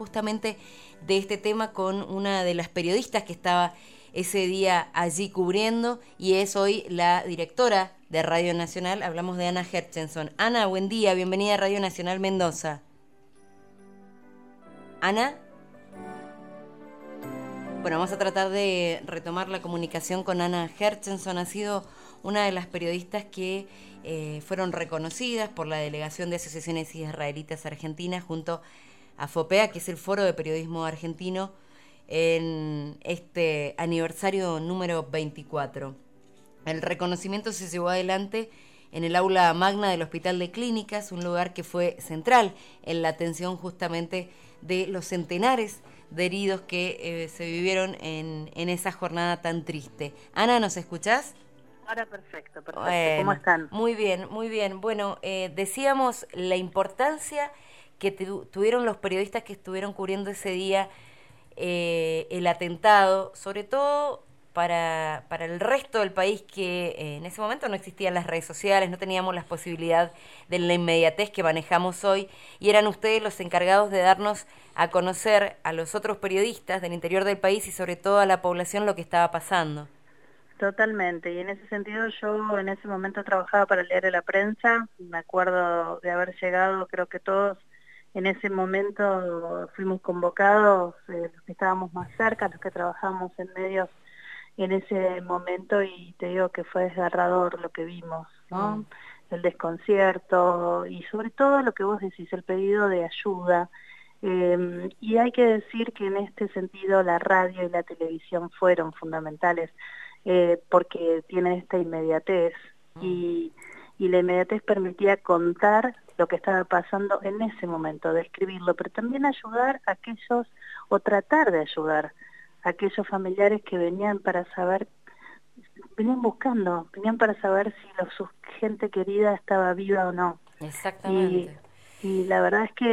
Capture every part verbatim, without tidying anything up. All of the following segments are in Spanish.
justamente de este tema con una de las periodistas que estaba ese día allí cubriendo y es hoy la directora de Radio Nacional. Hablamos de Ana Herchenson. Ana, buen día, bienvenida a Radio Nacional Mendoza. Ana. Bueno, vamos a tratar de retomar la comunicación con Ana Herchenson. Ha sido una de las periodistas que eh, fueron reconocidas por la Delegación de Asociaciones Israelitas Argentinas junto a FOPEA, que es el Foro de Periodismo Argentino, en este aniversario número veinticuatro. El reconocimiento se llevó adelante en el aula magna del Hospital de Clínicas, un lugar que fue central en la atención justamente de los centenares de heridos que eh, se vivieron en, en esa jornada tan triste. Ana, ¿nos escuchás? Ahora perfecto, perfecto. Bueno, ¿Cómo están? Muy bien, muy bien. Bueno, eh, decíamos la importancia que tu, tuvieron los periodistas que estuvieron cubriendo ese día eh, el atentado, sobre todo para, para el resto del país que eh, en ese momento no existían las redes sociales, no teníamos la posibilidad de la inmediatez que manejamos hoy, y eran ustedes los encargados de darnos a conocer a los otros periodistas del interior del país y sobre todo a la población lo que estaba pasando. Totalmente, y en ese sentido yo en ese momento trabajaba para el diario La Prensa, me acuerdo de haber llegado, creo que todos en ese momento fuimos convocados, eh, los que estábamos más cerca, los que trabajamos en medios en ese momento, y te digo que fue desgarrador lo que vimos, ¿no? Mm. El desconcierto y sobre todo lo que vos decís, el pedido de ayuda. Eh, y hay que decir que en este sentido la radio y la televisión fueron fundamentales eh, porque tienen esta inmediatez y, y la inmediatez permitía contar lo que estaba pasando en ese momento, describirlo, pero también ayudar a aquellos, o tratar de ayudar a aquellos familiares que venían para saber, venían buscando, venían para saber si los, su gente querida estaba viva o no. Exactamente. Y, y la verdad es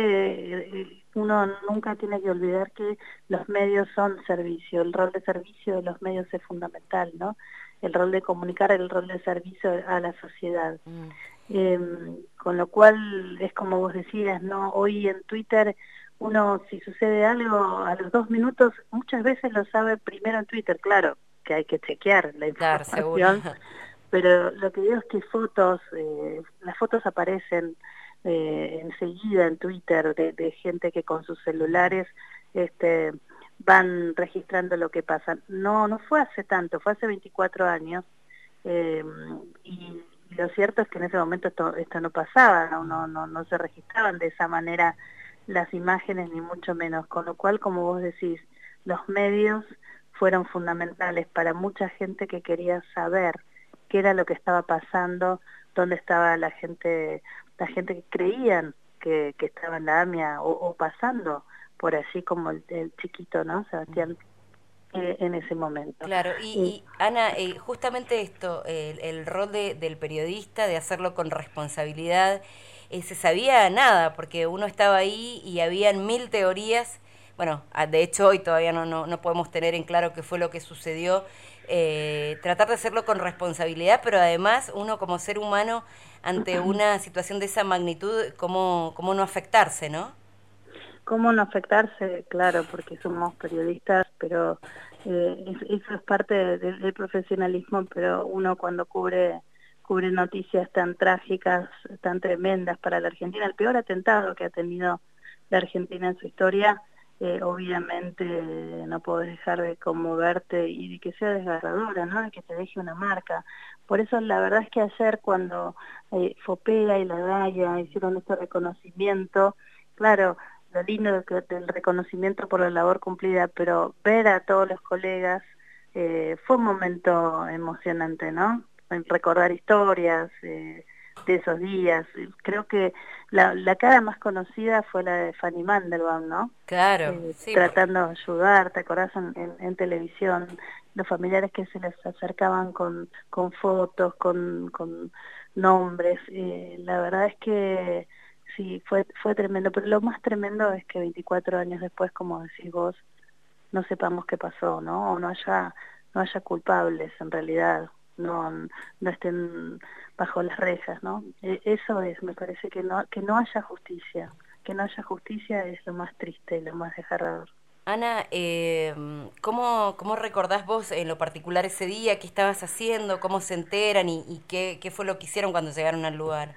que uno nunca tiene que olvidar que los medios son servicio, el rol de servicio de los medios es fundamental, ¿no? El rol de comunicar, el rol de servicio a la sociedad. Mm. Eh, con lo cual es como vos decías, ¿no? Hoy en Twitter uno, si sucede algo a los dos minutos, muchas veces lo sabe primero en Twitter, claro, que hay que chequear la información, claro, pero lo que digo es que fotos, eh, las fotos aparecen eh, enseguida en Twitter de, de gente que con sus celulares este, van registrando lo que pasa. No, no fue hace tanto, fue hace veinticuatro años, eh, y lo cierto es que en ese momento esto, esto no pasaba, no, no, no, no se registraban de esa manera las imágenes, ni mucho menos, con lo cual, como vos decís, los medios fueron fundamentales para mucha gente que quería saber qué era lo que estaba pasando, dónde estaba la gente, la gente que creían que, que estaba en la AMIA o, o pasando por allí como el, el chiquito, ¿no? Sebastián, eh, en ese momento. Claro, y, eh, y Ana, eh, justamente esto, el, el rol de, del periodista, de hacerlo con responsabilidad, eh, se sabía nada, porque uno estaba ahí y habían mil teorías. Bueno, de hecho hoy todavía no, no, no podemos tener en claro qué fue lo que sucedió. Eh, tratar de hacerlo con responsabilidad, pero además uno como ser humano ante una situación de esa magnitud, ¿cómo, cómo no afectarse, no? ¿Cómo no afectarse? Claro, porque somos periodistas, pero eh, eso es parte de, de, del profesionalismo, pero uno cuando cubre cubre noticias tan trágicas, tan tremendas para la Argentina, el peor atentado que ha tenido la Argentina en su historia, eh, obviamente no podés dejar de conmoverte y de que sea desgarradora, ¿no? De que te deje una marca. Por eso la verdad es que ayer cuando eh, FOPEA y la DAIA hicieron este reconocimiento, claro, lo lindo del reconocimiento por la labor cumplida, pero ver a todos los colegas eh, fue un momento emocionante, ¿no? Recordar historias eh, de esos días. Creo que la, la cara más conocida fue la de Fanny Mandelbaum, ¿no? Claro, eh, sí, tratando porque... de ayudar, ¿te acordás? En, en, en televisión, los familiares que se les acercaban con, con fotos, con, con nombres. Eh, la verdad es que sí, fue, fue tremendo, pero lo más tremendo es que veinticuatro años después, como decís vos, no sepamos qué pasó, ¿no? O no haya, no haya culpables en realidad, no, no estén bajo las rejas, ¿no? Eso es, me parece que no, que no haya justicia, que no haya justicia es lo más triste y lo más desgarrador. Ana, eh, ¿cómo, ¿cómo recordás vos en lo particular ese día? ¿Qué estabas haciendo? ¿Cómo se enteran? ¿Y, y qué, qué fue lo que hicieron cuando llegaron al lugar?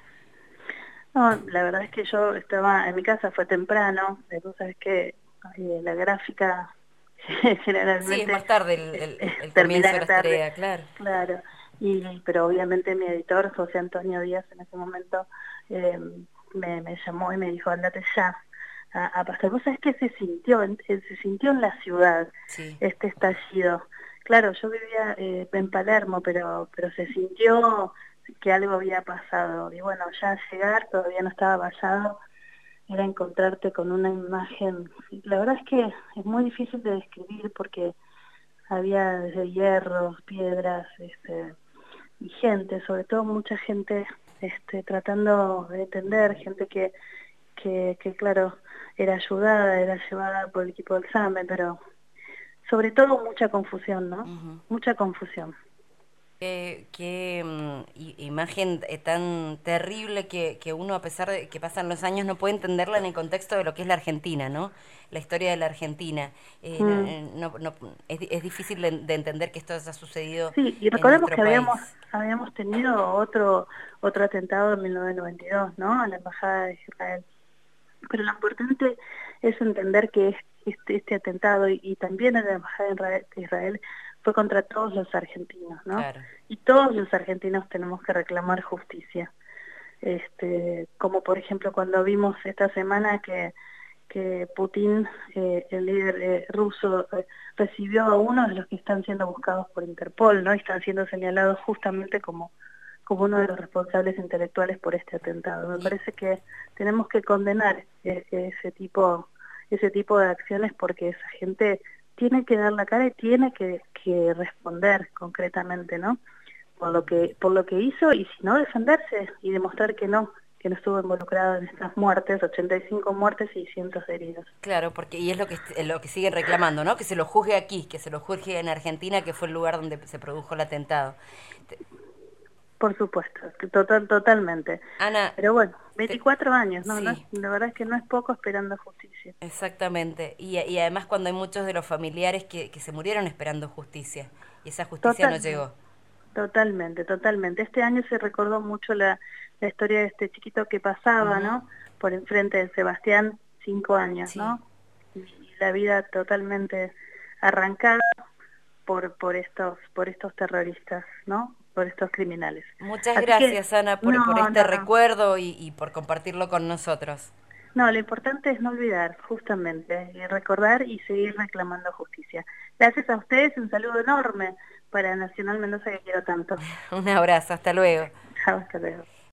No, la verdad es que yo estaba en mi casa, fue temprano, tú sabes que eh, la gráfica Sí, es generalmente más tarde el, eh, el, eh, el comienzo de termina las tarde, tareas, claro. claro, y, pero obviamente mi editor, José Antonio Díaz, en ese momento eh, me, me llamó y me dijo, andate ya a, a pasar. Vos sabés que se sintió, en- eh, se sintió en la ciudad Sí, este estallido. Claro, yo vivía eh, en Palermo, pero, pero se sintió que algo había pasado. Y bueno, ya al llegar, todavía no estaba vallado, era encontrarte con una imagen. La verdad es que es muy difícil de describir porque había desde hierros, piedras, este, y gente, sobre todo mucha gente este, tratando de entender, gente que, que, que claro, era ayudada, era llevada por el equipo del SAME, pero sobre todo mucha confusión, ¿no? ujú. Mucha confusión. Qué, qué mm, i- imagen eh, tan terrible que, que uno, a pesar de que pasan los años, no puede entenderla en el contexto de lo que es la Argentina, ¿no? La historia de la Argentina. Eh, no- Mm. eh, no- no- es, di- es difícil de, de entender que esto haya sucedido Sí, y en recordemos nuestro que habíamos país. habíamos tenido otro otro atentado en mil novecientos noventa y dos, ¿no? A la embajada de Israel. Pero lo importante es entender que es- este, este atentado y, y también en la embajada de Israel, de Israel fue contra todos los argentinos, ¿no? Claro. Y todos los argentinos tenemos que reclamar justicia. Este, como por ejemplo cuando vimos esta semana que que Putin, eh, el líder eh, ruso, eh, recibió a uno de los que están siendo buscados por Interpol, ¿no? Y están siendo señalados justamente como, como uno de los responsables intelectuales por este atentado. Me Y, parece que tenemos que condenar eh, ese tipo, ese tipo de acciones porque esa gente tiene que dar la cara y tiene que, que responder concretamente, ¿no? Por lo que, por lo que hizo y si no defenderse y demostrar que no, que no estuvo involucrado en estas muertes, ochenta y cinco muertes y cientos de heridos. claro, porque y es lo que est- lo que siguen reclamando, ¿no? Que se lo juzgue aquí, que se lo juzgue en Argentina, que fue el lugar donde se produjo el atentado. Te- Por supuesto, total, totalmente. Ana, Pero bueno, te- veinticuatro años, ¿no? No es- sí. la verdad es que no es poco esperando justicia. Exactamente. Y, y además cuando hay muchos de los familiares que, que se murieron esperando justicia y esa justicia no Totalmente, llegó. totalmente, totalmente. Este año se recordó mucho la, la historia de este chiquito que pasaba, Ujú. ¿no? Por enfrente de Sebastián, cinco años, Sí. ¿no? Y la vida totalmente arrancada por, por estos, por estos terroristas, ¿no? Por estos criminales. Muchas Así que, gracias, Ana, por, por no, este no, no. recuerdo y, y por compartirlo con nosotros. No, lo importante es no olvidar, justamente, y recordar y seguir reclamando justicia. Gracias a ustedes, un saludo enorme para Nacional Mendoza que quiero tanto. Un abrazo, hasta luego. Chao, hasta luego.